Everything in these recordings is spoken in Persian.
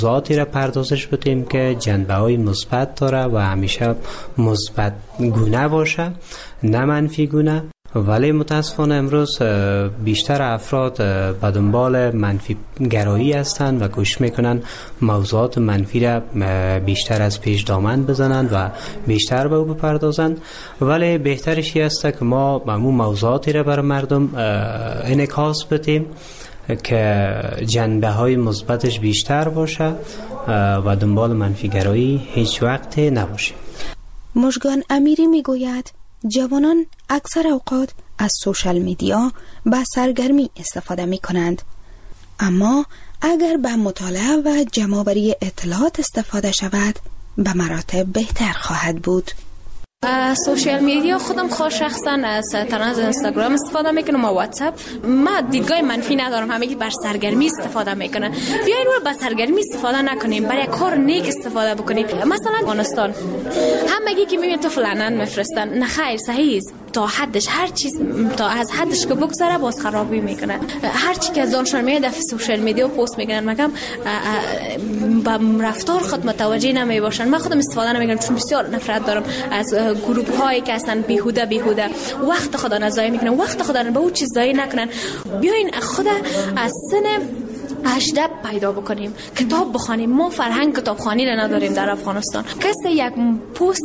ذاتی را پردازش بدیم که جنبه‌های مثبت داره و همیشه مثبت گونه باشه، نه منفی گونه. ولی متاسفانه امروز بیشتر افراد به دنبال منفی گرایی هستند و کوشش میکنن موضوعات منفی را بیشتر از پیش دامن بزنند و بیشتر به او بپردازند. ولی بهترش است که ما به اون موضوعاتی را بر مردم انعکاس بدیم که جنبه های مثبتش بیشتر باشه و دنبال منفی گرایی هیچ وقت نباشه. مژگان امیری میگوید جوانان اکثر اوقات از سوشال میدیا به سرگرمی استفاده می کنند، اما اگر به مطالعه و جمع‌آوری اطلاعات استفاده شود به مراتب بهتر خواهد بود. سوشال میدیا خودم خود شخصا از اینستاگرام استفاده میکنم و واتساپ. ما دیدگاه منفی ندارم، همه بر سرگرمی استفاده میکنن. بیاین رو با سرگرمی استفاده نکنیم، برای کار نیک استفاده بکنیم. مثلا افغانستان هم میگه که میبینید تو فلانن میفرستن، نه خیر، صحیح است تا حدش، هر چیز تا از حدش که بگذره باز خرابی میکنن. هر چی که از دانشان میاد در سوشال میدیا پست میکنن، مگم با رفتار خود متوجه نمیباشن. من خودم استفاده نمیکنم چون بسیار نفرت دارم از گروه هایی که هستن بیهوده وقت خدا نزایی میکنن، وقت خدا به اون چیز ضایع نکنن. بیاین خود از سن 18 پیدا بکنیم، کتاب بخونیم. ما فرهنگ کتابخوانی را نداریم در افغانستان. کسی یک پست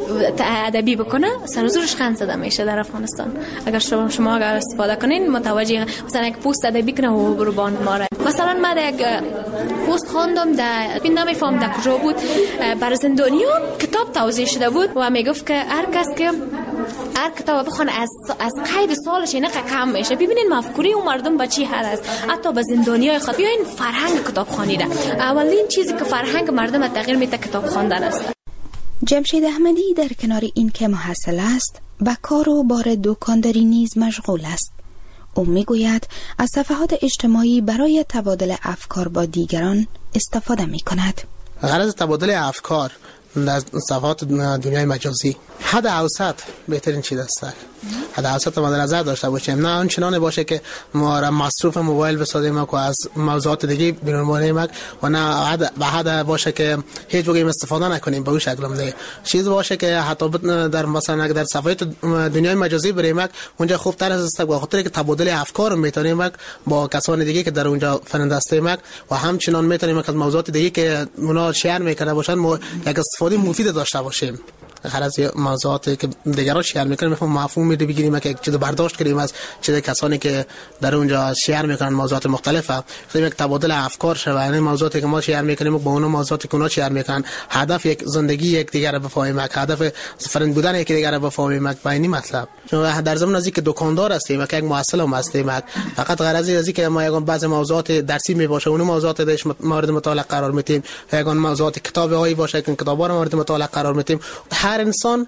ادبی بکنه سر زورش خند زده میشه در افغانستان. اگر شما اگر استفاده کنین متوجه، مثلا یک پست ادبی کنه و برو باند ماره. مثلا من یک پست خواندم در نمیفهم در کجا بود، بر زندانیان کتاب توضیح شده بود و میگفت که هر کس که هر کتاب بخونه از قید سالش اینه کم میشه. ببینین مفکوری اون مردم با چی حد است، حتی به زندانیای خود. بیاین فرهنگ کتابخوانی را، اولین چیزی که فرهنگ مردم تغییر میده کتاب خواندن است. جمشید احمدی در کنار این که محصل است به کار و بار دکانداری نیز مشغول است. او میگوید از صفحات اجتماعی برای تبادل افکار با دیگران استفاده میکند. غرض تبادل افکار در صفحات دنیای مجازی حد اوسط بهترین چیز است. حد اوسط ما در نظر داشته باشیم، نه آنچنان باشه که ما را مصروف موبایل بسازیم و از موضوعات دیگه بیرون و نه حد باشه که هیچ وقت استفاده نکنیم به اون شکل. نه چیز باشه که حتی در مثلا در صفحات دنیای مجازی بریم اونجا خوب تر است، به خاطر که تبادل افکار میتونیم با کسان دیگه که در اونجا فرندسته و همچنان میتونیم از موضوعات دیگه که اونا شیر میکنه باشن ما یک استفاده مفید داشته باشیم. هر از موضوعاتی که دیگران شیر میکنن مفهوم میده بگیریم که چیز برداشت کنیم از چیز کسانی که در اونجا شیر میکنن موضوعات مختلفه. یک تبادل افکار شوه، یعنی موضوعاتی که ما شیر میکنیم با اون موضوعاتی که اونا شیر میکنن، هدف یک زندگی یک دیگر رو بفهمیم، هدف فرند بودن یک دیگر رو بفهمیم. با این مطلب چون در زمان ازی که دکاندار هستیم که یک محصل هم هستیم، فقط غرض ازی که ما یگان بعضی موضوعات درسی میباشه اون موضوعات درش مورد مطالعه قرار میدیم، یگان موضوعات کتابی هایی باشه که کتابا رو مورد مطالعه قرار میدیم. هر انسان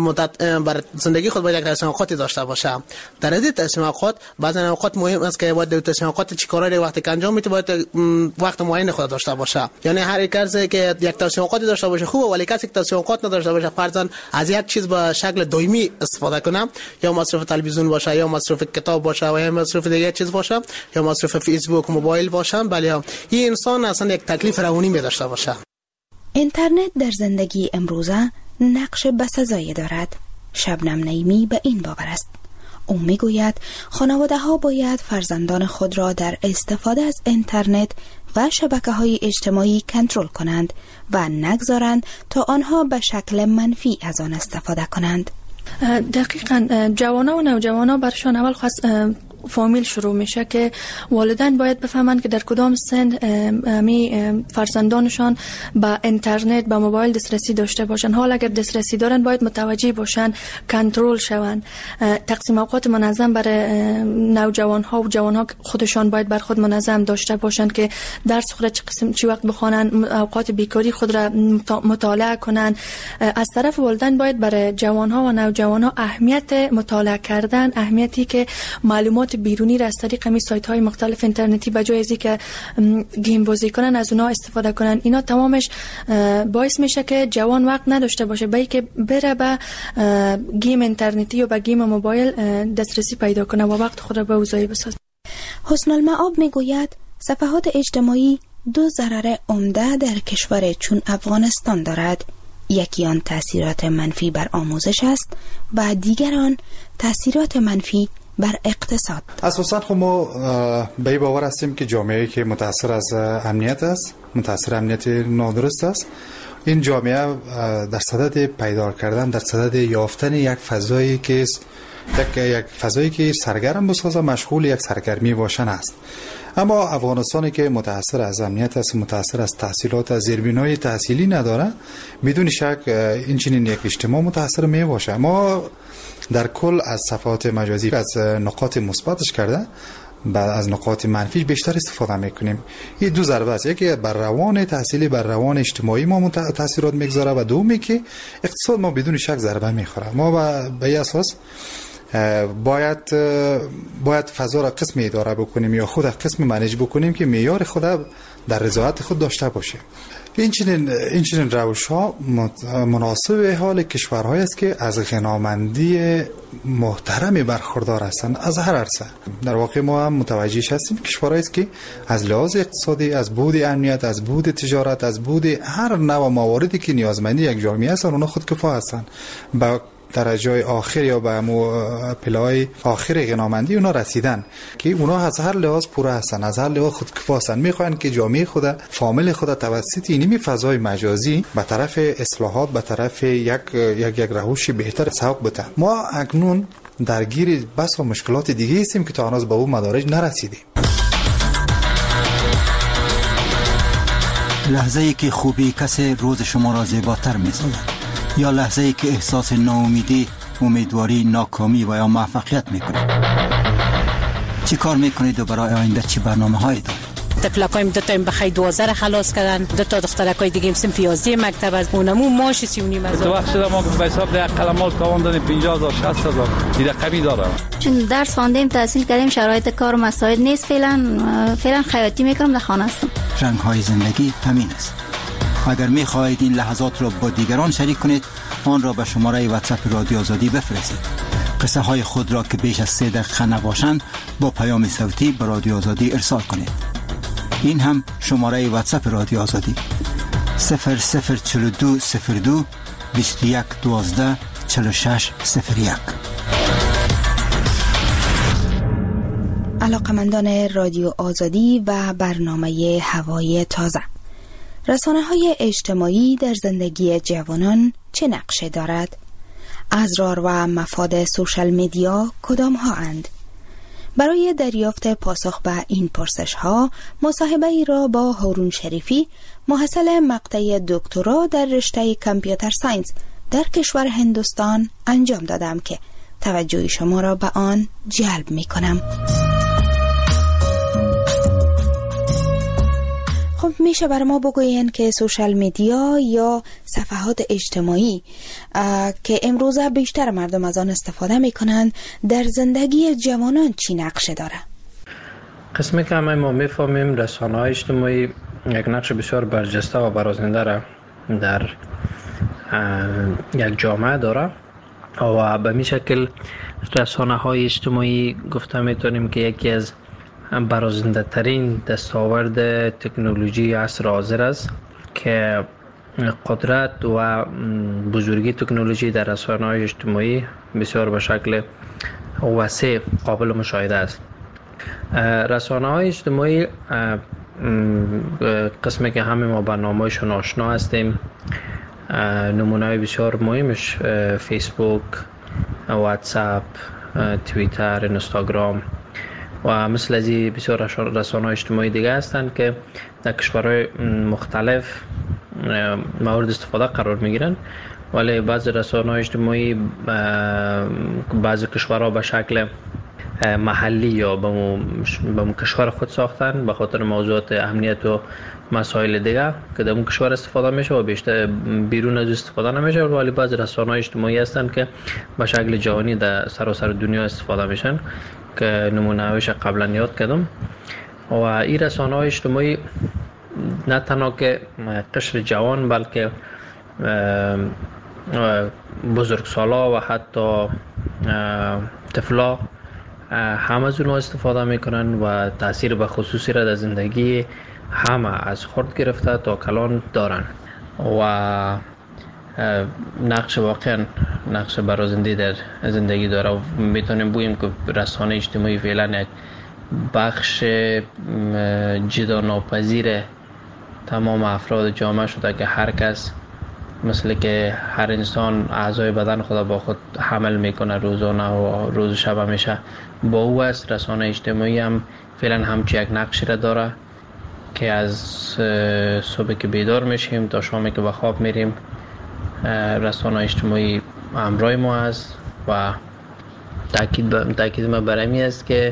بر زندگی خود باید یک تصمیم خودی داشته باشه. در این تصمیم خود بعضی اوقات مهم است که باید تصمیم خود چی کارا رو وقتی انجام میده باید وقت معین خود داشته باشه. یعنی هر کسی که یک تصمیم خودی داشته باشه خوبه، ولی کسی که تصمیم خود نداشته باشه فرضاً از یک چیز به شکل دائمی استفاده کنه، یا مصرف تلویزیون باشه، یا مصرف کتاب باشه، و یا مصرف دیگه چیز باشه، یا مصرف فیسبوک موبایل باشه، بله این انسان اصلا یک تکلیف روانی می داشته باشه. اینترنت در زندگی امروزه نقش بسزایی دارد. شبنم نعیمی به این باور است. او میگوید خانواده ها باید فرزندان خود را در استفاده از اینترنت و شبکه‌های اجتماعی کنترل کنند و نگذارند تا آنها به شکل منفی از آن استفاده کنند. دقیقاً جوانان و نوجوانان برشان اول فامیل شروع میشه که والدین باید بفهمند که در کدام سن فرزندانشان با اینترنت با موبایل دسترسی داشته باشند. حال اگر دسترسی دارن باید متوجه باشند، کنترل شوند. تقسیم اوقات منظم برای نوجوان ها و جوان ها خودشان باید بر خود منظم داشته باشند که درس خود چی وقت بخوانند، اوقات بیکاری خود را مطالعه کنند. از طرف والدین باید برای جوان ها و نوجوان ها اهمیت مطالعه کردن، اهمیتی که معلومات بیرونی را از طریق می سایت های مختلف اینترنتی به جای ازی که گیم بازی کنن از اونها استفاده کنن، اینا تمامش باعث میشه که جوان وقت نداشته باشه بلکه بره به گیم اینترنتی و به گیم موبایل دسترسی پیدا کنه و وقت خود را به اوضاعی بسازه. حسن المعاب میگوید صفحات اجتماعی دو ضرر عمده در کشور چون افغانستان دارد. یکی آن تأثیرات منفی بر آموزش است و دیگر آن تأثیرات منفی بر اقتصاد. اساساً خب ما به این باور هستیم که جامعه‌ای که متأثر از امنیت است، متأثر امنیت نادرست است، این جامعه در صدد پیدا کردن، در صدد یافتن یک فضایی که یک فضایی که سرگرم بسازه، مشغول یک سرگرمی باشن است. اما افغانستانی که متأثر از امنیت است، متأثر از تحصیلات، از زیربنای تحصیلی نداره، بدون شک این چنین یک اجتماع متأثر می باشه. ما در کل از صفحات مجازی از نقاط مثبتش کرده بعد از نقاط منفی بیشتر استفاده میکنیم. این دو ضربه است، یکی بر روان تحصیلی، بر روان اجتماعی ما تاثیرات میگذاره و دومی که اقتصاد ما بدون شک ضربه میخوره. ما به این اساس باید فضا را قسم اداره بکنیم یا خود قسم منیج بکنیم که معیار خود در رضایت خود داشته باشیم. این چنین روش ها مناسب حال کشورهایی است که از غنامندی محترمی برخوردار هستند از هر عرصه. در واقع ما هم متوجه هستیم کشورهایی است که از لحاظ اقتصادی، از بود امنیت، از بود تجارت، از بود هر نوع مواردی که نیازمندی یک جامعه هستند، اونا خودکفا هستند. با درجه آخر یا به پلای آخر غنامندی اونا رسیدن که اونا از هر لحاظ پوره هستن، از هر لحاظ خودکفا هستن. میخوان که جامعه خود، فامیل خود توسط اینمی فضای مجازی به طرف اصلاحات، به طرف یک روش بهتر سوق بده. ما اکنون درگیر بس و مشکلات دیگه هستیم که تا هنوز به اون مدارج نرسیدیم. لحظه‌ای که خوبی کسی روز شما را زیباتر می‌سازد، یا لحظه‌ای که احساس ناامیدی، امیدواری، ناکامی و یا موفقیت میکنید. چی کار میکنید و برای آینده چی برنامه‌هایی دارید؟ تفلکایم دو تا بخای 12 خلاص کردن، دو تا دخترکای دیگه صنف 11 مکتب از اونمو ماش 39,000. تو وقت شده ما به حساب ده قلمال کاوندن 50,000 60,000 این رقمی داره. چون درس خواندیم، تحصیل کردیم، شرایط کار و مساعد نیست. فعلا خیاطی میکنم، در خانه هستم. رنگ‌های زندگی همین است. اگر می‌خواهید این لحظات را با دیگران شریک کنید، آن را به شماره واتساپ رادیو آزادی بفرستید. قصه های خود را که بیش از 3 دقیقه نباشند با پیام صوتی به رادیو آزادی ارسال کنید. این هم شماره واتساپ رادیو آزادی 004202 21 12 46 01. علاقمندان رادیو آزادی و برنامه هوای تازه، رسانه‌های اجتماعی در زندگی جوانان چه نقشه دارد؟ اضرار و مفاد سوشال میدیا کدام ها اند؟ برای دریافت پاسخ به این پرسش ها مصاحبه ای را با هارون شریفی، محصل مقطع دکترا در رشته کامپیوتر ساینس در کشور هندوستان انجام دادم که توجه شما را به آن جلب می کنم. خب میشه برای ما بگوین که سوشال میدیا یا صفحات اجتماعی که امروزه بیشتر مردم از آن استفاده میکنند در زندگی جوانان چی نقشه داره؟ قسمی که همه ما میفهمیم رسانه‌های اجتماعی یک نقش بسیار برجسته و برازنده را در یک جامعه داره و به می شکل رسانه‌های اجتماعی گفته میتونیم که یکی از برازنده ترین دستاورد تکنولوژی عصر حاضر است که قدرت و بزرگی تکنولوژی در رسانه‌های اجتماعی بسیار به شکل وسیع قابل مشاهده است. رسانه‌های اجتماعی قسمی که همه ما برنامه‌شون آشنا هستیم، نمونه‌های بسیار مهمش فیسبوک، واتساپ، توییتر، اینستاگرام و مثل از این بسیار رسانه‌های اجتماعی دیگه هستند که در کشورهای مختلف مورد استفاده قرار میگیرن، ولی بعضی رسانه‌های اجتماعی بعضی کشورها به شکل محلی یا به کشور خود ساختن به خاطر موضوعات امنیت و مسائل دیگه که در اون کشور استفاده میشه و بیشتر بیرون از استفاده نمیشه، ولی بعضی رسانه‌های اجتماعی هستند که به شکل جهانی در سراسر دنیا استفاده میشن که نمونه‌هاش قبلا یاد کردم. و این رسانه‌های اجتماعی نه تنها که قشر جوان بلکه بزرگسالا و حتی طفلا هم از اونها استفاده میکنن و تاثیر به خصوصی را در زندگی همه از خرد گرفته تا کلان دارن و نقش واقعا نقش برازنده در زندگی داره و میتونیم بگوییم که رسانه اجتماعی فعلا یک بخش جدا ناپذیر تمام افراد جامعه شده که هر کس مثل که هر انسان اعضای بدن خود با خود حمل میکنه روزانه و روز شب همیشه با او است. رسانه اجتماعی هم فعلا همچی یک نقشی را داره که از صبح که بیدار میشیم تا شامی که به خواب میریم رسانه اجتماعی همراه ما است و تاکید ما بر این است که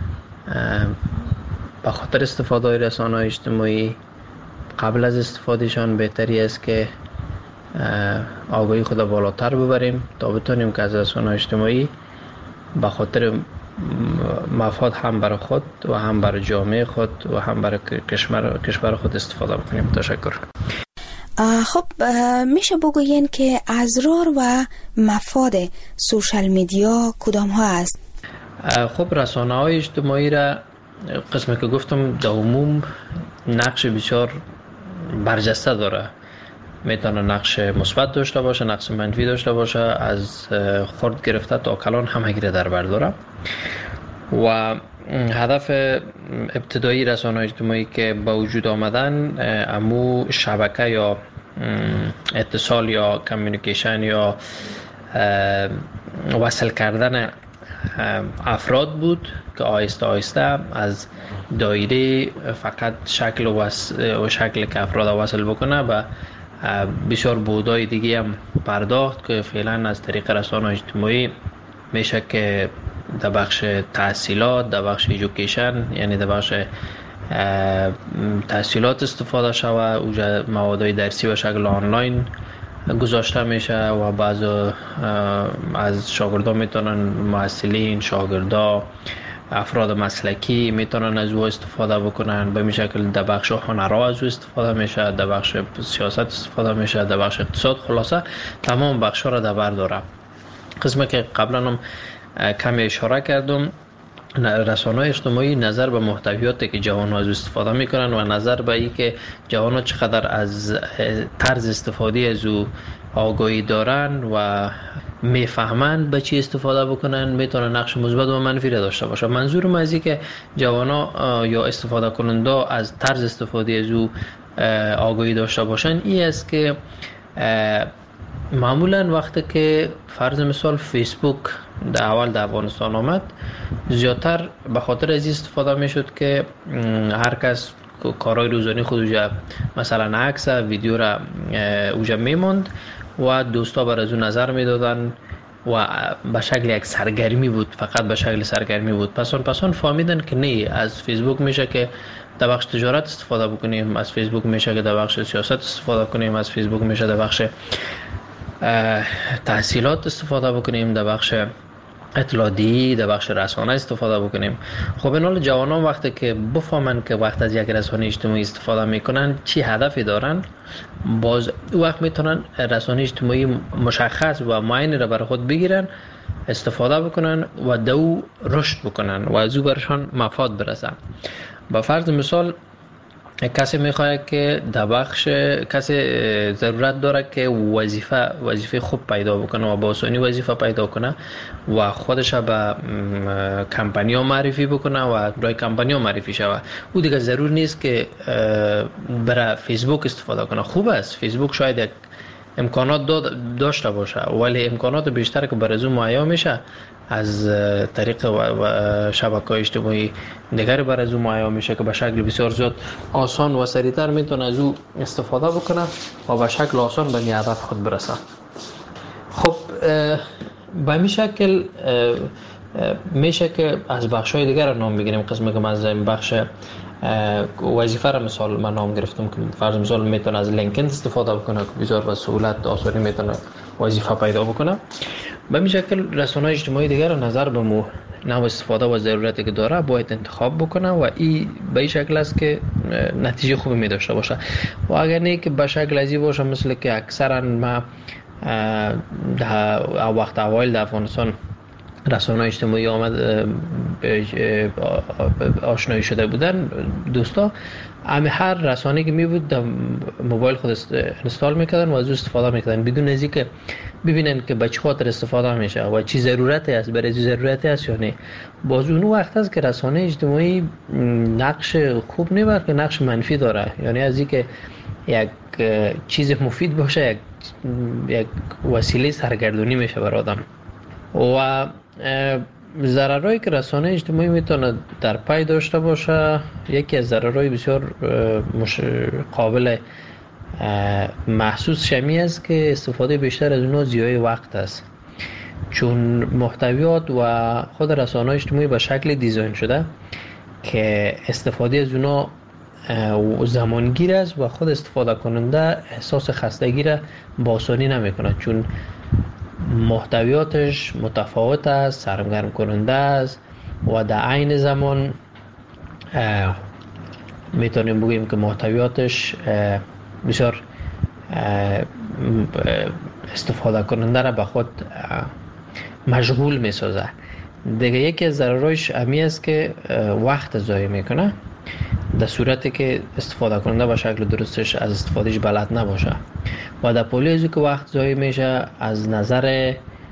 به خاطر استفاده رسانه اجتماعی قبل از استفادهشان بهتری است که آگاهی خود بالاتر ببریم تا بتونیم که از رسانه اجتماعی به خاطر مفاد هم برای خود و هم برای جامعه خود و هم برای کشور خود استفاده بکنیم. تشکر. خب میشه بگوین که ازرار و مفاد سوشال میدیا کدام ها است؟ خب رسانه های اجتماعی را قسمی که گفتم در عموم نقش بسیار برجسته داره. میتونه نقش مثبت داشته باشه، نقش منفی داشته باشه، از خرد گرفته تا کلان همگی را در بر داره و هدف ابتدایی رسانه اجتماعی که با وجود آمدن امو شبکه یا اتصال یا کمیونیکیشن یا وصل کردن افراد بود که آهسته آهسته از دایره فقط شکل که افراد وصل بکنه و بسیار بودای دیگه هم پرداخت که فعلا از طریق رسانه اجتماعی میشه که در بخش تحصیلات، در بخش ایژوکیشن یعنی در بخش تحصیلات استفاده شوه. اوجا موادهای درسی و شکل آنلاین گذاشته میشه و بعض از شاگردان میتونن محصلین، شاگردا، افراد مسلکی میتونن از او استفاده بکنن. به این شکل در بخش هنرها از او استفاده میشه، در بخش سیاست استفاده میشه، در بخش اقتصاد. خلاصه تمام بخش ها را در بر داره. قسمی که قبلا هم کمی اشاره کردم، رسانه اجتماعی نظر به محتویاتی که جوان ها از استفاده میکنن و نظر به این که جوان ها چقدر از طرز استفاده از او آگاهی دارن و میفهمند به چی استفاده بکنن میتونه نقش مثبت و منفی را داشته باشه. منظورم از این که جوان ها یا استفاده کننده از طرز استفاده از او آگاهی داشته باشن این است که معمولا وقتی که فرض مثال فیسبوک در اول در افغانستان آمد زیادتر به خاطر از استفاده میشد که هر کس کارهای روزانه خود اوجا مثلا عکس ویدیو را اوجا میموند و دوستا بر از اون نظر میدادن و به شکل یک سرگرمی بود، فقط به شکل سرگرمی بود. پسان فهمیدن که نه، از فیسبوک میشه که در بخش تجارت استفاده بکنیم، از فیسبوک میشه که در بخش سیاست استفاده کنیم، از فیسبوک میشه در بخش تحصیلات استفاده بکنیم، در بخش اطلاعاتی، در بخش رسانه استفاده بکنیم. خب این حال جوانان وقتی که بفهمن که وقت از یک رسانه اجتماعی استفاده میکنن چی هدفی دارن، باز وقت میتونن رسانه اجتماعی مشخص و معین را برای خود بگیرن، استفاده بکنن و دو رشد بکنن و از او برشان مفاد برسن. با فرض مثال کسی میخواد که در بخش کسی ضرورت داره که وظیفه خوب پیدا بکنه و با آسانی وظیفه پیدا کنه و خودش به کمپانی‌ها معرفی بکنه و برای کمپانی‌ها معرفی شوه. او دیگه ضرور نیست که برای فیسبوک استفاده کنه. خوب است فیسبوک شاید یک امکانات داشته باشه ولی امکانات بیشتر که برای او مهیا میشه از طریق شبکه‌های اجتماعی دیگری برای او مهیا میشه که به شکل بسیار زیاد آسان و سریعتر میتونه از او استفاده بکنه و به شکل آسان به هدف خود برسه. خب به این شکل میشه که از بخش‌های دیگر نام بگیریم. قسمی که از این بخش وظیفه را مثال من نام گرفتم که فرض مثال میتونه از لینکدین استفاده بکنه که بسیار با سهولت آسانی میتونه وظیفه پیدا بکنه. به این شکل رسانه‌های اجتماعی دیگر نظر به نوع استفاده و ضرورتی که داره باید انتخاب بکنه و این به این شکل است که نتیجه خوبی می داشته باشه. و اگر نه که به شکل ازی باشه مثل که اکثرا ما در وقت اوایل در افغانستان رسانه‌های اجتماعی آمد آشنایی شده بودن دوستا، هر رسانه‌ای که می بود در موبایل خود اینستال میکردن و از استفاده میکردن بدون از اینکه ببینن که به چه خاطر استفاده میشه و چی ضرورتی است، برای چی ضرورتی است یا نه. باز اون وقت است که رسانه اجتماعی نقش خوب نه بلکه نقش منفی داره. یعنی از اینکه یک چیز مفید باشه یک وسیله سرگردانی میشه برای آدم. و ضررهایی که رسانه اجتماعی میتونه در پی داشته باشه، یکی از ضررهای بسیار قابل محسوس شمی است که استفاده بیشتر از اونها ضیاع وقت است، چون محتویات و خود رسانه اجتماعی به شکل دیزاین شده که استفاده از اونها زمانگیر است و خود استفاده کننده احساس خستگی را با آسانی نمیکنه، چون محتویاتش متفاوت است، سرگرم کننده است و در عین زمان میتونیم بگیم که محتویاتش بسیار استفاده کننده را به خود مشغول میسازه. دیگه یکی از ضررهایش امی است که وقت ضایع میکنه، در صورتی که استفاده کننده به شکل درستش از استفادهش بلد نباشه. و در پولی از که وقت ضایع میشه، از نظر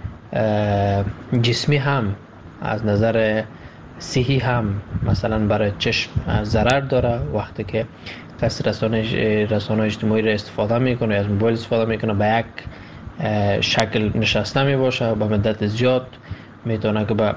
جسمی هم از نظر صحی هم مثلا برای چشم ضرر داره. وقتی که کسی رسانه اجتماعی را استفاده میکنه، از موبایل استفاده میکنه، به یک شکل نشسته میباشه به مدت زیاد، میتونه که به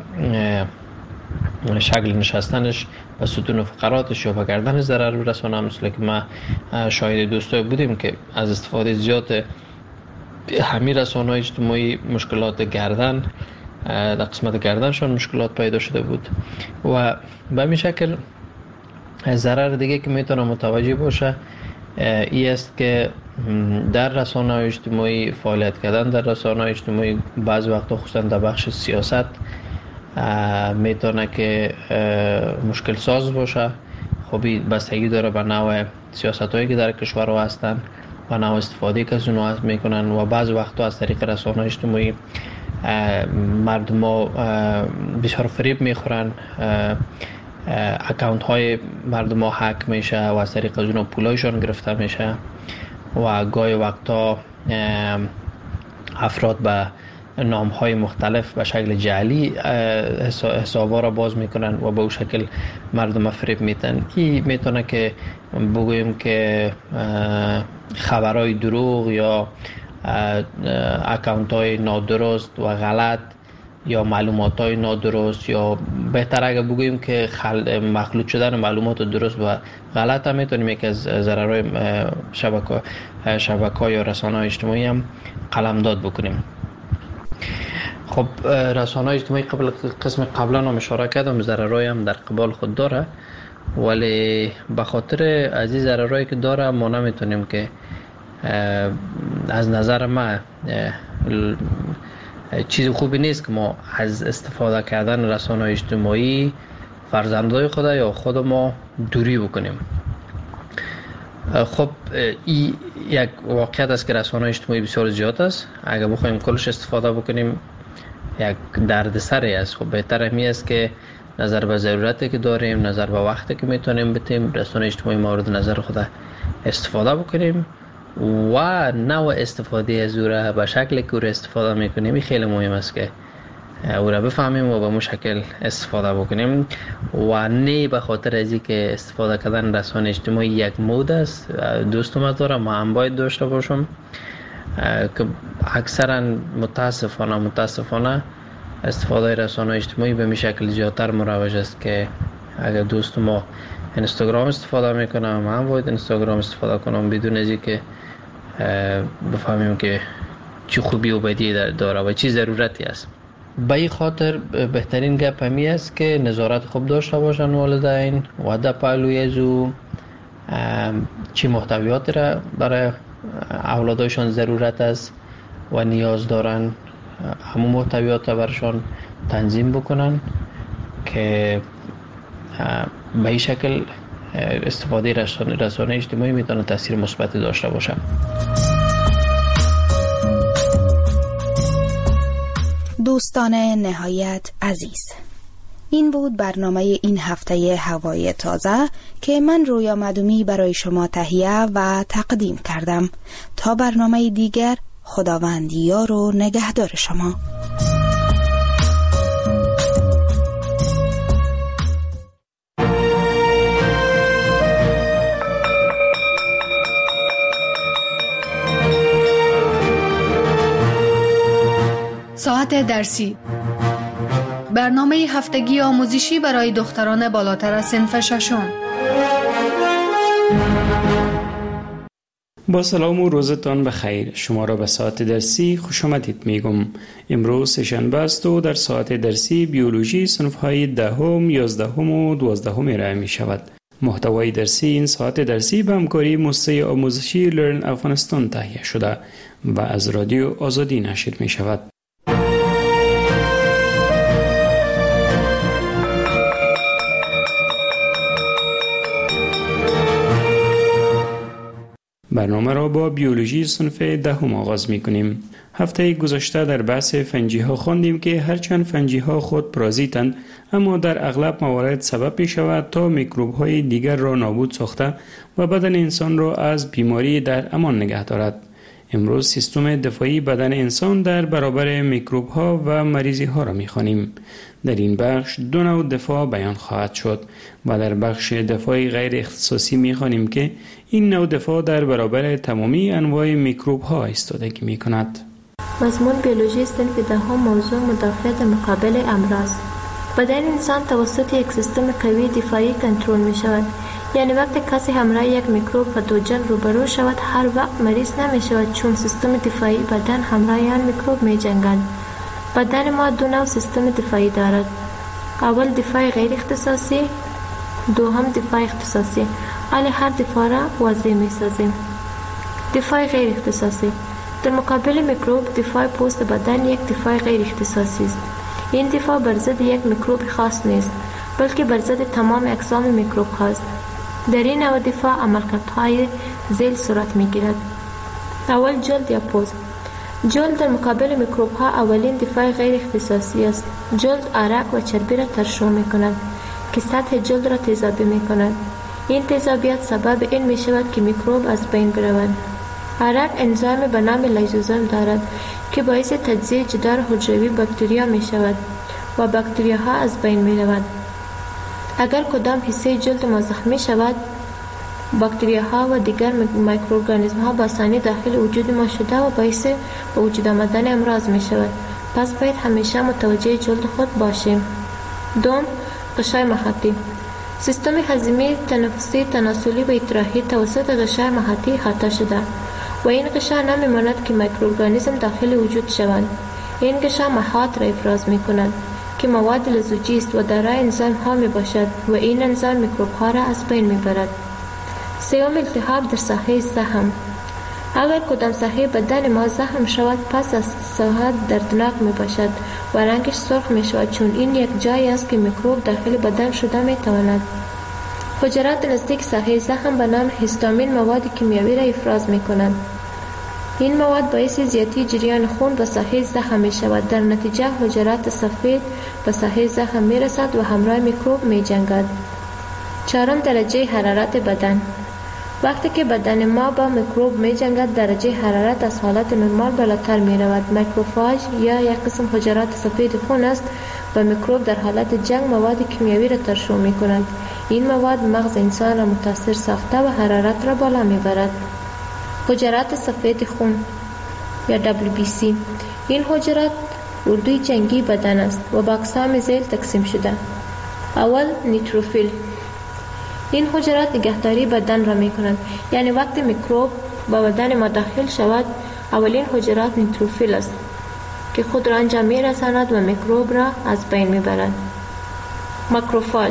شکل نشستنش و ستون فقراتش یا به گردنش ضرر برسونه. مثل که ما شاهد دوستای بودیم که از استفاده زیاد همین رسانه اجتماعی مشکلات گردن، در قسمت گردنشان مشکلات پیدا شده بود. و به همین شکل ضرر دیگه که میتونه متوجه باشه این است که در رسانه اجتماعی فعالیت کردن در رسانه اجتماعی بعض وقتا خصوصا در بخش سیاست میتونه که مشکل ساز باشه. خب بستگی داره به نوع سیاست هایی که در کشور هستن و نوع استفاده که از اونها میکنن. و بعض وقتا از طریق رسانه اجتماعی مردم ها بسیار فریب میخورن، اکاونت های مردم ها هک میشه و از طریق از اونها پولایشان گرفته میشه و گاهی وقتا افراد به نام های مختلف به شکل جعلی حسابا را باز میکنن و به اون شکل مردم فریب میتن. این میتونه که بگویم که خبرهای دروغ یا اکاونت های نادرست و غلط یا معلومات های نادرست یا بهتر اگر بگویم که مخلوط شدن معلومات درست و غلط هم میتونیم یکی از ضررهای شبکه‌های یا رسانه‌های اجتماعی هم قلمداد بکنیم. خب رسانه‌های اجتماعی قسم قبلا هم اشاره کردم ضررهای هم در قبال خود داره، ولی به خاطر از این ضررهایی که داره ما نمیتونیم که از نظر ما چیز خوبی نیست که ما از استفاده کردن رسانه‌های اجتماعی فرزندای خود یا خود ما دوری بکنیم. خب این یک واقعیت است که رسانه‌های اجتماعی بسیار زیاد است. اگر بخوایم کلش استفاده بکنیم یک دردسری است. خب بهتر همی است که نظر به ضرورتی که داریم، نظر به وقتی که میتونیم بتیم رسانه اجتماعی مورد نظر خود استفاده بکنیم و نوع استفاده از او را به شکلی که او را استفاده میکنیم این خیلی مهم است که او را بفهمیم و به اون شکل استفاده بکنیم و نه به خاطر از اینکه استفاده کردن رسانه اجتماعی یک مود است. دوستم دارم ما هم باید داشته باشم که اکثرا متاسفانه استفاده رسانه اجتماعی به می شکل زیادتر مروج است که اگر دوست ما اینستاگرام استفاده میکنم من باید اینستاگرام استفاده کنم بدون از اینکه بفهمیم که چی خوبی و بدی داره و چی ضرورتی است. به این خاطر بهترین گپ همی است که نظارت خوب داشته باشن والدین و در پهلوی از او چی محتویات را برای اولادشان ضرورت است و نیاز دارن همون محتویات را برشان تنظیم بکنن که به این شکل استفاده رسانه اجتماعی میتونه تاثیر مثبت داشته باشه. دوستان نهایت عزیز، این بود برنامه این هفته هوای تازه که من رویا مدومی برای شما تهیه و تقدیم کردم. تا برنامه دیگر، خداوند یار و نگهدار شما. ساعت درسی، برنامه هفتگی آموزشی برای دختران بالاتر از صنف ششم. با سلام و روزتان بخیر. شما را به ساعت درسی خوش آمدید میگم. امروز سه‌شنبه است و در ساعت درسی بیولوژی صنف‌های 10ام، 11ام و 12ام ارائه می شود. محتوای درسی این ساعت درسی به همکاری مؤسسه آموزشی لرن افغانستان تهیه شده و از رادیو آزادی نشر می شود. برنامه را با بیولوژی صنف 10 آغاز می کنیم. هفته گذشته در بحث فنجی ها خواندیم که هرچند فنجی ها خود پارازیتند، اما در اغلب موارد سبب می شود تا میکروب های دیگر را نابود ساخته و بدن انسان را از بیماری در امان نگه دارد. امروز سیستم دفاعی بدن انسان در برابر میکروب ها و مریضی ها را می خوانیم. در این بخش 2 نوع دفاع بیان خواهد شد و در بخش دفاع غیر اختصاصی می خوانیم که این نوع دفاع در برابر تمامی انواع میکروب ها ایستادگی می کند. مضمون بیولوژی صنف 10 موضوع مدافعت مقابل امراض. بدن انسان توسط یک سیستم قوی دفاعی کنترل می شود. یعنی وقتی کسی همراه یک میکروب پاتوژن روبرو شود، هر وقت مریض نمی شود، چون سیستم دفاعی بدن همراه آن میکروب می جنگد. بدن ما 2 نوع سیستم دفاعی دارد. اول دفاع غیر اختصاصی، دوم دفاع اختصاصی. حالا هر دفاع را واضح می سازیم. دفاع غیر اختصاصی در مقابل میکروب، دفاع پوست بدن یک دفاع غیر اختصاصی است. این دفاع بر ضد یک میکروب خاص نیست، بلکه بر ضد تمام اقسام میکروب هاست. در این نوع دفاع عملکردهای ذیل صورت میگیرد. اول جلد یا پوست. جلد در مقابل میکروب ها اولین دفاع غیر اختصاصی است. جلد عرق و چربی را ترشح می کند که سطح جلد را تیزابی می کند. این تیزابیت سبب این می شود که میکروب از بین برود. عرق انزیم به نام لیزوزوم دارد که باعث تجزیه جدار حجروی باکتریا می شود و باکتریاها از بین می رود. اگر کدام حصه جلد ما زخمی شود، باکتریاها و دیگر میکروارگانیسم ها با آسانی داخل وجود ما شده و باعث به وجود آمدن امراض می شود. پس باید همیشه متوجه جلد خود باشیم. دوم، غشای محیطی. سیستم هضمی، تنفسی، تناسلی و ادراحی توسط غشای محیطی احاطه شده و این غشا نمی‌ماند که میکروارگانیسم داخل وجود شوند. این غشا محیط را افراز می‌کند که مواد لزوجی است و دارای انزیم ها می باشد و این انزیم میکروب ها را از بین می برد. سوم، التهاب در ساحه زخم. اگر کدام ساحه بدن ما زخم شود، پس از ساحه دردناک می باشد و رنگش سرخ می شود، چون این یک جایی است که میکروب داخل بدن شده می تواند. حجرات نزدیک ساحه زخم به نام هیستامین مواد کیمیایی را افراز می کنند. این مواد باعث زیادی جریان خون به ساحه زخم می شود. در نتیجه حجرات سفید به ساحه زخم می رسد و همراه میکروب می جنگد. چهارم، درجه حرارت بدن. وقتی که بدن ما با میکروب می جنگد، درجه حرارت از حالت نرمال بالاتر می رود. ماکروفاژ یا یک قسم حجرات سفید خون است و میکروب در حالت جنگ مواد کیمیایی را ترشح می کند. این مواد مغز انسان را متاثر ساخته و حرارت را بالا می برد. حجرات سفید خون یا WBC. این حجرات اردوی جنگی بدن است و با اقسام ذیل تقسیم شده. اول، نیتروفیل. این حجرات نگهداری بدن را می کنند. یعنی وقتی میکروب با بدن ما داخل شود، اولین حجرات نیتروفیل است که خود را انجام می رساند و میکروب را از بین می برد. ماکروفاژ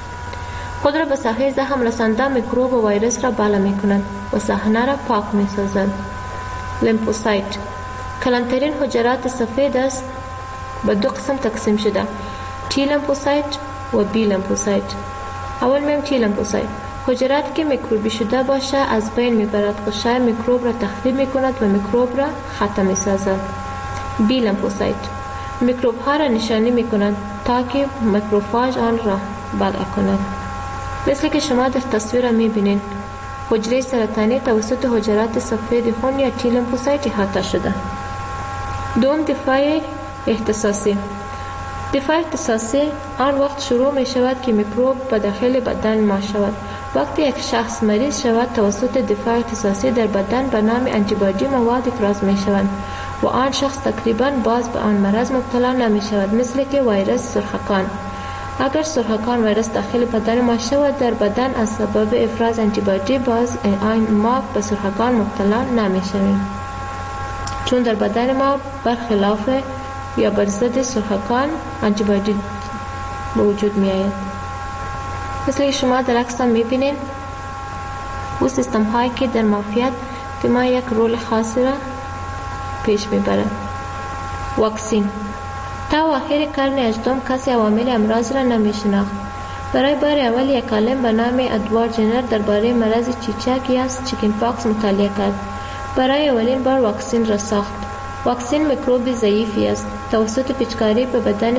خود را به ساحه زخم رسانده میکروب و ویروس را بالا می کند و صحنه را پاک می سازد. لیمفوسایت کلانترین حجرات سفید است، به 2 قسم تقسیم شده: تی لیمفوسایت و بی لیمفوسایت. اول میم تی لیمفوسایت. حجراتی که میکروبی شده باشه از بین می برد، غشای میکروب را تخریب می کند و میکروب را ختم می سازد. بی لیمفوسایت میکروب ها را نشانی می کند تا که ماکروفاژ آن را بلع کند. مثل که شما در تصویر می بینید، حجره سرطانی توسط حجرات سفید خون یا تی لیمفوسایت احاطه شده. دوم، دفاع اختصاصی. دفاع اختصاصی آن وقت شروع می شود که میکروب به داخل بدن ما شود. وقتی یک شخص مریض شود توسط دفاع اختصاصی در بدن به نام آنتیبادی مواد افراز می شوند و آن شخص تقریباً باز به آن مرض مبتلا نمی شود، مثل که ویروس سرخکان. اگر سرخکان ویروس داخل بدن ما شود در بدن از سبب افراز آنتیبادی، باز ما به سرخکان مبتلا نمی شویم، چون در بدن ما برخلاف یا بر ضد سرخکان آنتیبادی به وجود می آید. مثل که شما در عکس می بینید، او سیستم هایی که در معافیت ما یک رول خاصی را پیش می برد. واکسین. تا آخر قرن 18 کسی عوامل امراض را نمی شناخت. برای بار اول یک عالم به نام ادوارد جنر درباره مرض چیچک یا چیکن پاکس مطالعه کرد. برای اولین بار واکسین را ساخت. واکسین میکروب ضعیفی است. توسط پیچکاری به بدن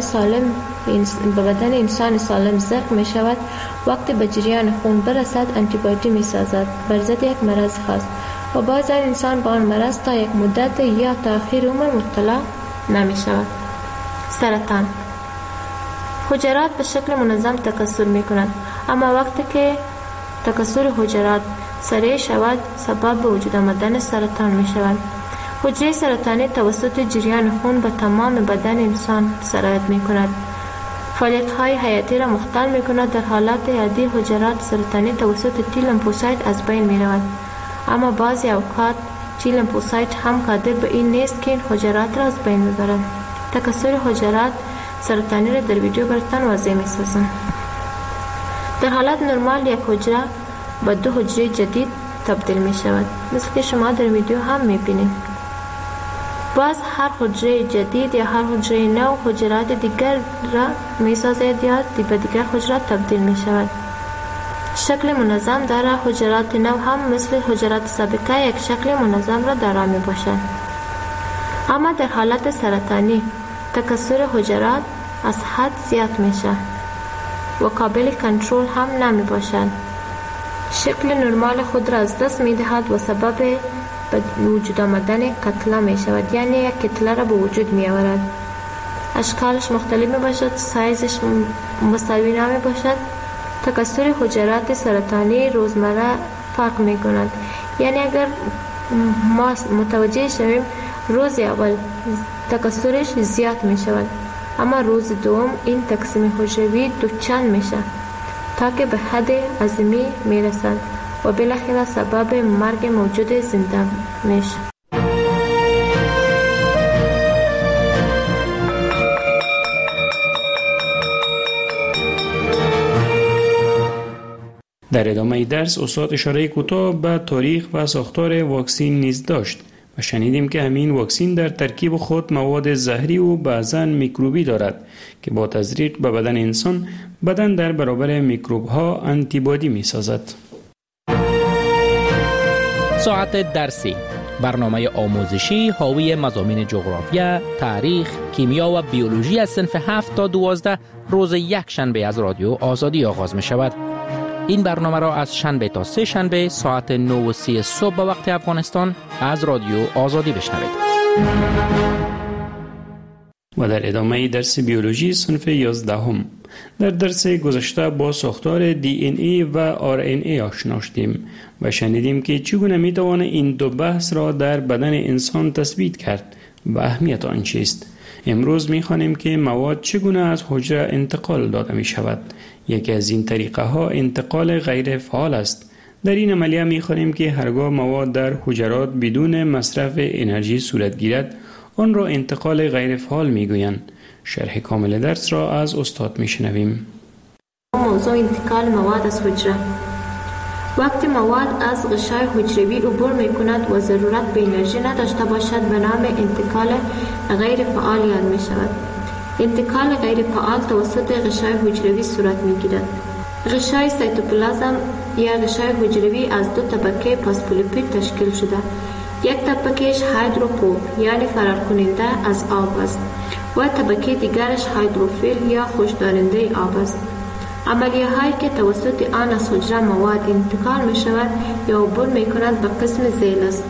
انسان سالم زخم می شود. وقتی به جریان خون برسد آنتیبادی می سازد بر ضد یک مرض خاص و باز انسان با آن مرض تا یک مدت یا تا آخر عمر مبتلا نمی شود. سرطان. حجرات به شکل منظم تکثر می کنند، اما وقتی که تکثر حجرات سریع شود سبب به وجود آمدن سرطان می شود. حجره سرطانی توسط جریان خون به تمام بدن انسان سرایت می کند. فعالیت های حیاتی را مختل می کند. در حالات عادی حجرات سرطانی توسط تی لیمفوسایت از بین می رود، اما بعضی اوقات تی لیمفوسایت هم قادر به این نیست که این حجرات را از بین می برد. تکثر حجرات سرطانی را در ویدیو براتان واضح می سازم. در حالت نرمال یک حجره با دو حجره جدید تبدیل می شود، مثل که شما در ویدیو هم می بینید. باز هر حجره جدید یا هر حجره نو حجرات دیگر را می سازد یا به دیگر حجرات تبدیل می شود. شکل منظم دارد. حجرات نو هم مثل حجرات سابقه یک شکل منظم را دارا می باشد. اما در حالت سرطانی تکثر حجرات از حد زیاد می شود و قابل کنترل هم نمی باشد. شکل نرمال خود را از دست می دهد و سبب به وجود آمدن کتله می شود، یعنی یک کتله را به وجود می آورد. اشکالش مختلف می باشد، سایزش مساوی نمی باشد. تکثر حجرات سرطانی روزمره فرق می کند، یعنی اگر ما متوجه شویم روز اول تکثرش زیاد می شود، اما روز دوم این تقسیم حجروی دوچند می شود تا که به حد عظیمی می رسد و بالاخره سبب مرگ موجود زنده می شود. در ادامه درس استاد اشاره کوتاه به تاریخ و ساختار واکسین نیز داشت و شنیدیم که همین واکسین در ترکیب خود مواد زهری و بعضاً میکروبی دارد که با تزریق به بدن انسان بدن در برابر میکروب ها آنتیبادی می سازد. ساعت درسی، برنامه آموزشی حاوی مضامین جغرافیا، تاریخ، کیمیا و بیولوژی از صنف 7 تا 12 روز یک شنبه از رادیو آزادی آغاز می شود. این برنامه را از شنبه تا سه شنبه ساعت 9:30 صبح به وقت افغانستان از رادیو آزادی بشنوید. و در ادامه درس بیولوژی صنف 11 در درس گذشته با ساختار DNA و RNA آشنا شدیم و شنیدیم که چگونه میتوان این دو بحث را در بدن انسان تثبیت کرد و اهمیت آن چیست. امروز می‌خوانیم که مواد چگونه از حجره انتقال داده می شود. یکی از این طریقه ها انتقال غیر فعال است. در این عملیه می‌خوانیم که هرگاه مواد در حجرات بدون مصرف انرژی صورت گیرد آن را انتقال غیر فعال می‌گویند. شرح کامل درس را از استاد می‌شنویم. موضوع انتقال مواد از حجره. وقتی مواد از غشای حجروی عبور می‌کند و ضرورت به انرژی نداشته باشد به نام انتقال غیر فعال یاد می‌شود. انتقال غیر فعال توسط غشای حجروی صورت می‌گیرد. غشای سایتوپلازم یا غشای حجروی از دو طبقه فسفولیپید تشکیل شده. یک طبقهش هیدروفوب یعنی فرار کننده از آب است و طبقه دیگرش هیدروفیل یا خوشدارنده آب است. عملیه هایی که توسط آن از حجره مواد انتقال می شود یا عبور می کند به قسم ذیل است.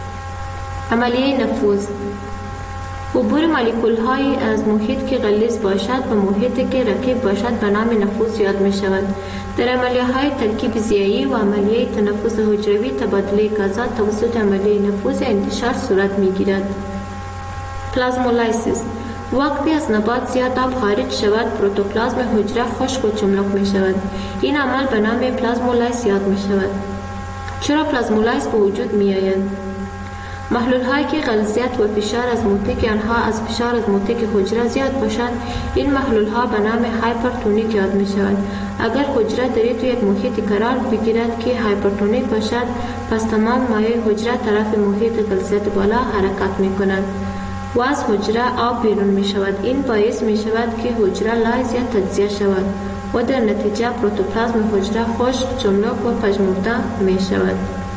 عملیه نفوذ عبور مولکول های از محیط که غلیظ باشد و محیطی که رقیق باشد به نام نفوذ یاد می شود. در عملیه های ترکیب ضیایی و عملیه تنفس حجروی تبادله غازات توسط عملیه نفوذ انتشار صورت می گیرد. پلازمولایسیس وقتی از نبات زیاد آب خارج شود پروتوپلازم حجره خشک و چملق می شود. این عمل به نام پلازمولایس یاد می شود. چرا پلازمولایس به وجود می آید؟ محلول هایی که غلیظیت و فشار از موتیک آنها از فشار از موتیک حجره زیاد باشد این محلول ها به نام هایپرتونیک یاد می شود. اگر حجره در یک محیط قرار بگیرد که هایپرتونیک باشد پس تمام مایع حجره طرف محیط غلیظیت بالا حرکت می کند و از حجره آب بیرون می شود. این باعث می شود که حجره لایز یا تجزیه شود و در نتیجه پروتوپلازم حجره خشک، چملق و پژمرده می شود.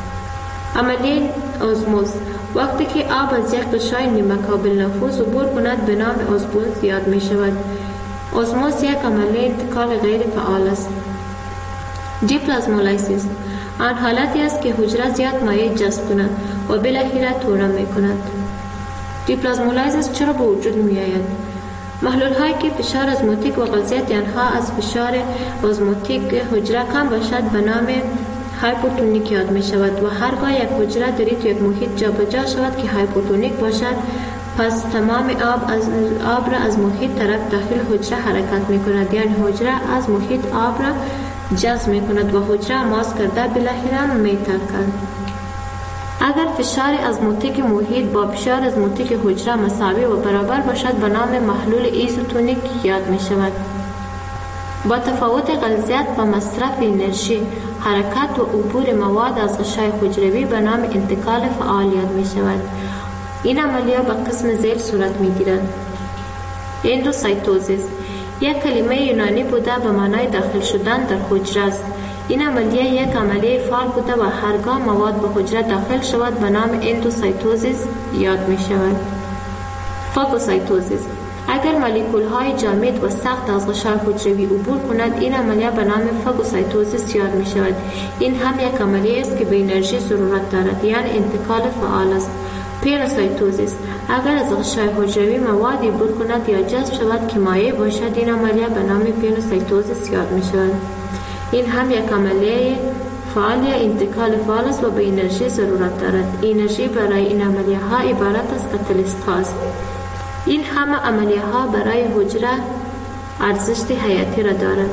عملیه اوزموز وقتی که آب از یک غشای نیمه قابل نفوذ عبور کند به نام اوزموز یاد می شود. اوزموز یک عملیه انتقال غیر فعال است. دیپلازمولایسیس آن حالتی است که حجره زیاد مایع جذب کند و بالاخره تورم می کند. دیپلازمولایسیس چرا به وجود می آید؟ محلول هایی که فشار ازموتیک و غلیظیت آنها از فشار ازموتیک حجره کم باشد به نام هایپوتونیک یاد می شود و هرگاه یک حجره در یک محیط جابجا شود که هایپوتونیک باشد پس تمام آب را از محیط طرف داخل حجره حرکت می کند یعنی حجره از محیط آب را جذب می کند و حجره ماس کرده بالاخره می ترکد. اگر فشار ازموتیک محیط با فشار ازموتیک حجره مساوی و برابر باشد به نام محلول ایزوتونیک یاد می شود. با تفاوت غلیظیت و مصرف انرژی حرکت و عبور مواد از غشای حجروی به نام انتقال فعال یاد می شود. این عملیه به قسم ذیل صورت می گیرد. اندوسایتوزیس یک کلمه یونانی بوده به معنای داخل شدن در حجره است. این عملیه یک عملیه فعال بوده و هرگاه مواد به حجره داخل شود به نام اندوسایتوزیس یاد می شود. فاگوسایتوزیس اگر مولکول های جامد و سخت از غشای حجروی عبور کند این عملیه به نام فاگوسایتوزیس یاد می شود. این هم یک عملیه است که به انرژی ضرورت دارد یعنی انتقال فعال است. پینوسایتوزیس اگر از غشای حجروی موادی عبور کند یا جذب شود که مایع باشد این عملیه به نام پینوسایتوزیس یاد می شود. این هم یک عملیه فعال یا انتقال فعال است و به انرژی ضرورت دارد. انرژی برای این عملیه ها عبارت از کاتالیست هاست. این همه عملیه ها برای حجره ارزش حیاتی را دارد.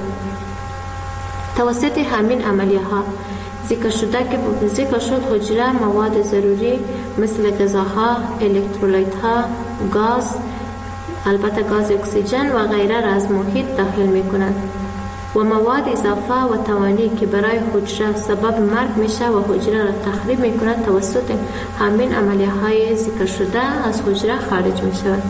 توسط همین عملیه ها ذکر شد حجره مواد ضروری مثل غذاها، الکترولایت ها، گاز، البته گاز اکسیژن و غیره را از محیط داخل می کند و مواد اضافه و توانی که برای حجره سبب مرگ میشه و حجره را تخریب می کند توسط همین عملیه های ذکر شده از حجره خارج می شود.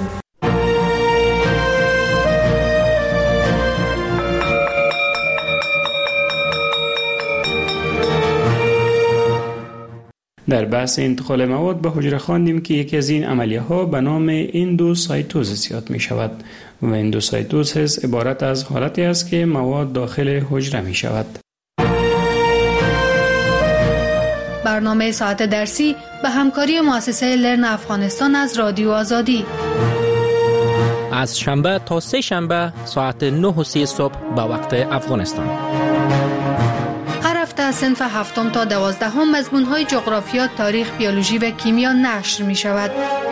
در بحث انتقال مواد به حجره خواندیم که یکی از این عملیه ها به نام اندوسایتوزیس یاد می شود و اندوسایتوزیس عبارت از حالتی است که مواد داخل حجره می شود. برنامه ساعت درسی به همکاری مؤسسه لرن افغانستان از رادیو آزادی از شنبه تا سه شنبه ساعت 9:30 صبح به وقت افغانستان. از صنف 7 تا 12 مضمون‌های جغرافیا، تاریخ، بیولوژی و کیمیا نشر می‌شود.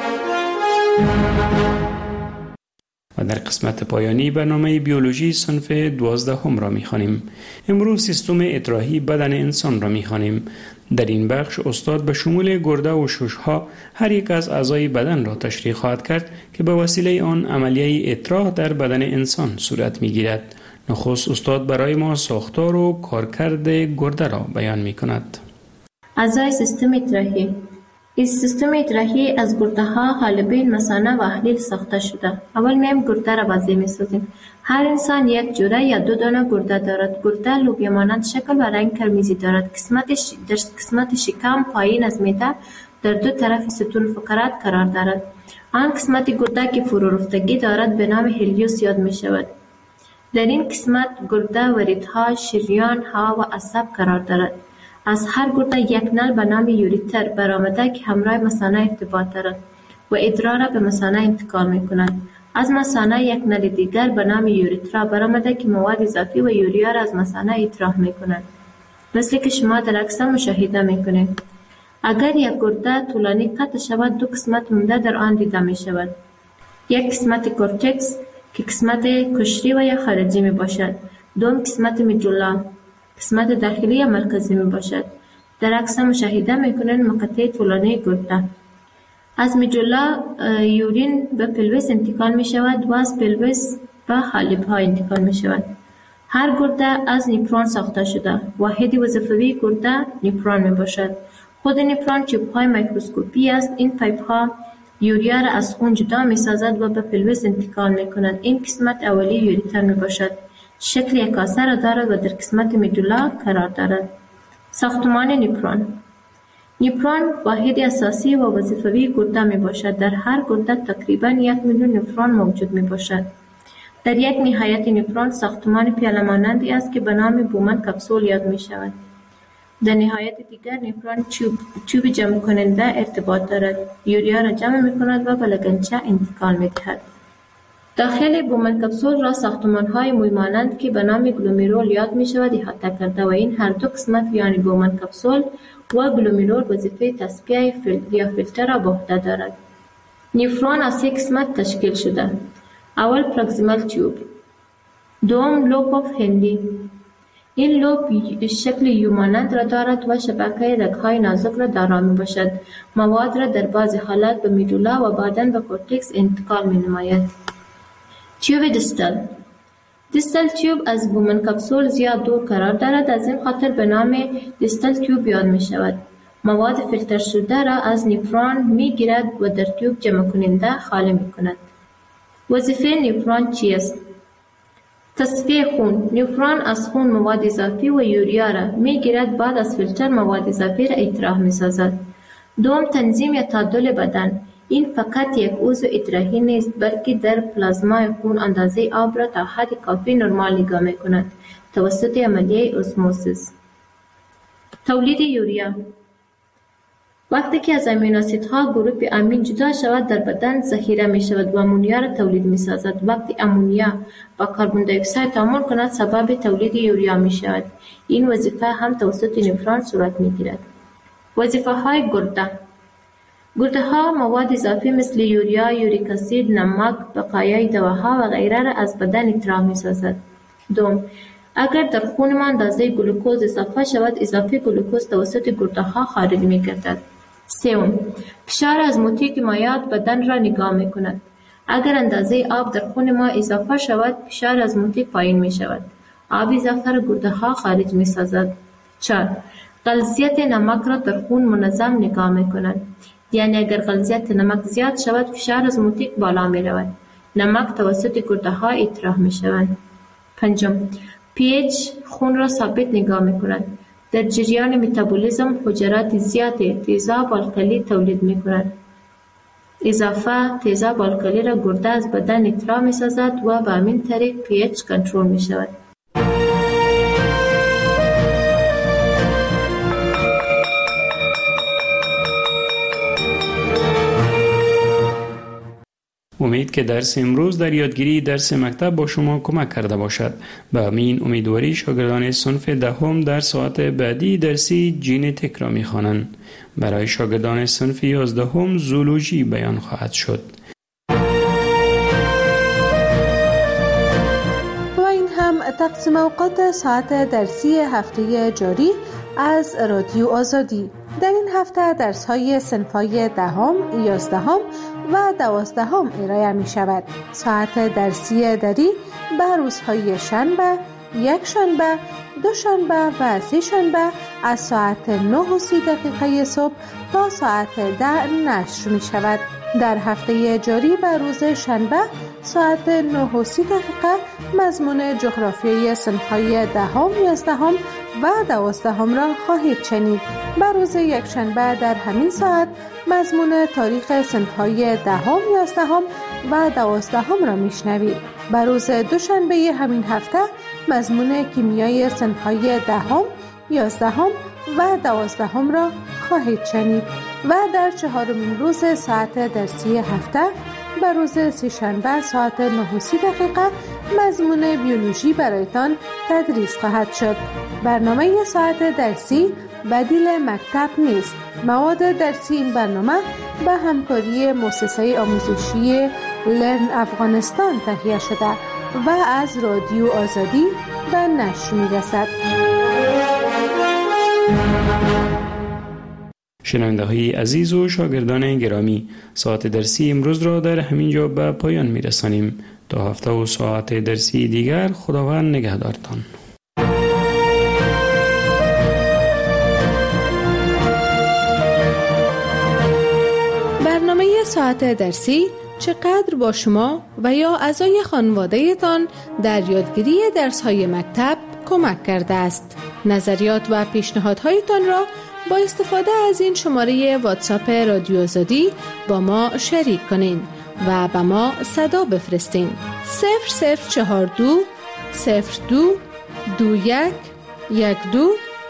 و در قسمت پایانی برنامه بیولوژی صنف 12 را می‌خوانیم. امروز سیستم اطراحی بدن انسان را می‌خوانیم. در این بخش استاد به شمول گرده و شش‌ها هر یک از اعضای بدن را تشریح خواهد کرد که به وسیله آن عملیه اطراح در بدن انسان صورت می‌گیرد. نخست استاد برای ما ساختار و کارکرد گرده را بیان می کند. اعضای سیستم اطراحی. این سیستم اطراحی از گرده ها، حالبین، مثانه و احلیل ساخته شده. اول میم گرده را وضعی می سازیم. هر انسان یک جوره یا 2 دانه گرده دارد. گرده لوبیا مانند شکل و رنگ قرمزی دارد. در قسمت شکم پایین از معده در دو طرف ستون فقرات قرار دارد. آن قسمت گرده که فرو رفتگی دارد به نام هلیوس یاد می شود. در این قسمت گرده وریدها، شریان ها و عصب قرار دارد. از هر گرده یک نل به نام یوریتر برآمده که همراه مثانه ارتباط دارد و ادرار را به مثانه انتقال می کند. از مثانه یک نل دیگر به نام یوریترا برآمده که مواد اضافی و یوریا را از مثانه اطراح می کند. مثل که شما در عکس مشاهده می کنید. اگر یک گرده طولانی قطع شود، دو قسمت عمده در آن دیده می شود. یک قسمت کورتکس که قسمت کشری و یا خارجی می باشد. دوم قسمت میدولا، قسمت داخلی یا مرکزی می باشد. در عکس مشاهده می کنید مقطع طولانی گرده. از میدولا یورین به پلویس انتقال می شود و از پلویس به حالب ها انتقال می شود. هر گرده از نیپرون ساخته شده. واحد وظیفوی گرده نیپرون می باشد. خود نیپرون چوب های میکروسکوپی است. این پایپ ها یوریا را از خون جدا می سازد و به پلویس انتقال می کند. این قسمت اولی یوریتر می باشد. شکل یک کاسه را دارد و در قسمت میدولا قرار دارد. ساختمان نیپرون. نیپرون واحد اساسی و وظیفوی گرده می باشد. در هر گرده تقریباً 1 میلیون نفرون موجود می باشد. در یک نهایت نیپرون ساختمان پیاله مانندی است که به نام بومن کپسول یاد می شود. در نهایت دیگر نیپرون چوب جمع کننده ارتباط دارد. یوریا را جمع می کند و به لگنچه انتقال می دهد. داخل بومن کپسول را ساختمان های موی مانند که به نام گلومیرول یاد می شود احاطه کرده و این هر دو قسمت یعنی بومن کپسول و گلومیرول وظیفه تصفیه یا فیلتر را به عهده دارد. نیفرون از 3 قسمت تشکیل شده. اول پروکسیمال تیوب، دوم لوب آف هندی. این لوب شکل یو مانند را دارد و شبکه رگ‌های نازک را دارا می باشد. مواد را در بعضی حالات به میدولا و بعداً به کورتکس انتقال می نماید. تیوب دیستال تیوب از بومن کپسول زیاد دور قرار دارد، از این خاطر به نام دیستال تیوب یاد می شود. مواد فیلتر شده را از نیفرون می گیرد و در تیوب جمع کننده خالی می کند. وظیفه نیفرون چیست؟ تصفیه خون. نیفرون از خون مواد اضافی و یوریا را می گیرد، بعد از فیلتر مواد اضافی را اطراح می سازد. دوم تنظیم یا تعادل بدن. این فقط یک عضو اطراحی نیست بلکه در پلازمای خون اندازه آب را تا حد کافی نرمال نگاه می کند توسط عملیه اسموسیس. تولید یوریا. وقتی که از امینو اسیدها گروپ امین جدا شود در بدن ذخیره می شود و امونیا را تولید می سازد. وقتی امونیا با کربن دی اکساید تعامل کند سبب تولید یوریا می شود. این وظیفه هم توسط نیفرون صورت می گیرد. وظیفه های گرده ها مواد اضافی مثل یوریا، یوریک اسید، نمک، بقایای دواها و غیره را از بدن اطراح می سازد. دوم، اگر در خون ما اندازه گلوکوز اضافه شود، اضافه گلوکوز توسط گرده ها خارج می گردد. سوم، فشار ازموتیک مایعات بدن را نگاه می کند. اگر اندازه آب در خون ما اضافه شود، فشار ازموتیک پایین می شود. آب اضافه را گرده ها خارج می سازد. 4. غلظیت نمک را در خون منظم نگاه می کند. یعنی اگر غلظیت نمک زیاد شود، فشار ازموتیک بالا می رود. نمک توسط گرده ها اطراح می شود. 5. pH خون را ثابت نگاه می کند. در جریان متابولیسم حجرات زیاد تیزاب الکلی تولید می کند. اضافه تیزاب الکلی را گرده از بدن اطراح می سازد و به همین طریق pH کنترل می شود. امید که درس امروز در یادگیری درس مکتب با شما کمک کرده باشد. به همین امیدواری شاگردان صنف دهم در ساعت بعدی درسی ژنتیک را می‌خوانند. برای شاگردان صنف 11 زولوژی بیان خواهد شد. و این هم تقسیم اوقات ساعت درسی هفته جاری از رادیو آزادی. در این هفته درس‌های صنف‌های 10، 11 و 12 ارائه می شود. ساعت درسی دری به روزهای شنبه، یک شنبه دوشنبه و سه شنبه از ساعت 9:30 صبح تا ساعت 10 نشر می شود. در هفته جاری به روز شنبه ساعت 9:30 مضمون جغرافیایی صنف‌های 10، 11 و 12 را خواهید شنید. به روز یکشنبه در همین ساعت مضمون تاریخ صنف‌های 10، 11 و 12 را میشنوید. به روز دوشنبه همین هفته مضمون کیمیای صنف‌های 10، 11 و 12 را خواهید شنید و در چهارمین روز ساعت درسی هفته به روز سه‌شنبه ساعت 9:30 مضمون بیولوژی برایتان تدریس خواهد شد. برنامه ساعت درسی بدیل مکتب نیست. مواد درسی این برنامه به همکاری مؤسسه آموزشی لرن افغانستان تهیه شده و از رادیو آزادی به نشر می‌رسد. شنونده های عزیز و شاگردان گرامی، ساعت درسی امروز را در همین جا به پایان می رسانیم. تا هفته و ساعت درسی دیگر خداوند نگهدارتان. برنامه ساعت درسی چقدر با شما و یا اعضای خانواده تان در یادگیری درس‌های مکتب کمک کرده است. نظریات و پیشنهادهایتان را با استفاده از این شماره واتساپ رادیو آزادی با ما شریک کنین و به ما صدا بفرستین. 0042 02 21 12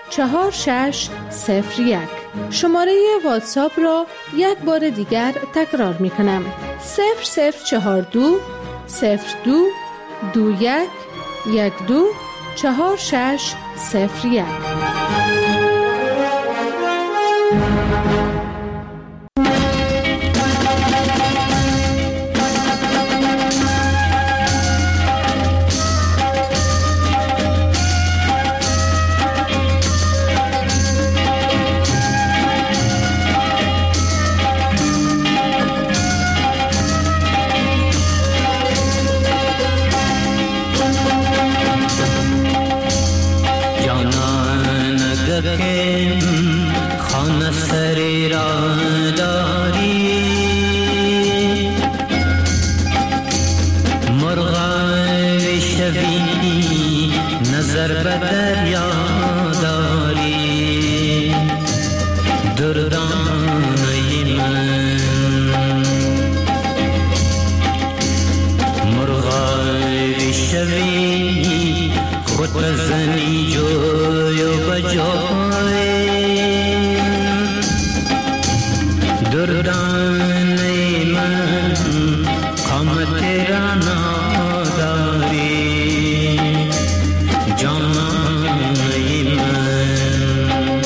4601. شماره واتساپ را یک بار دیگر تکرار می کنم. 0042 02 21 12 4601. خانه سری را داری، مرغای شبی نظر به دریا داری. دردانه من مرغای شبی خود بزنی جوی و بجای. دردانه من قامت را نداری. جانانه من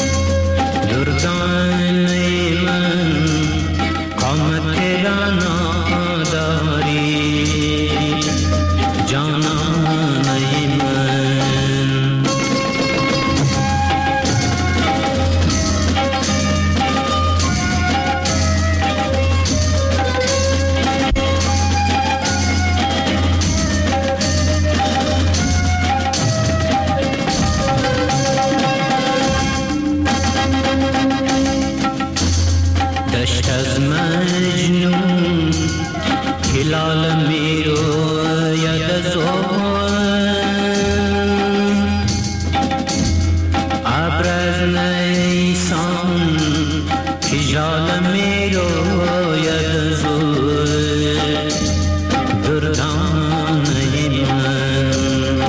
دردانه من قامت را نداری. جانانه من دشت از مجنون هلال می روید از ابر از نیسان هجال می روید از دردانه من.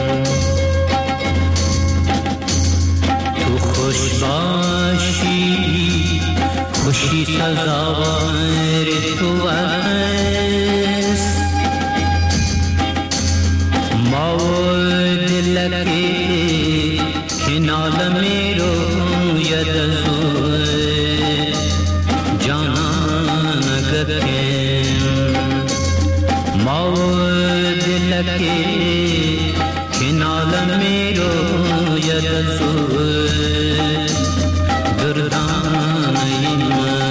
تو خوش باشی خوشی سزاوار تو است. ما و دلکی کنال می روید از جانان گرم. ما و دلکی کنال می روید از دردانه من.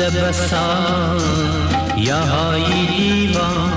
بسا یا های دیوان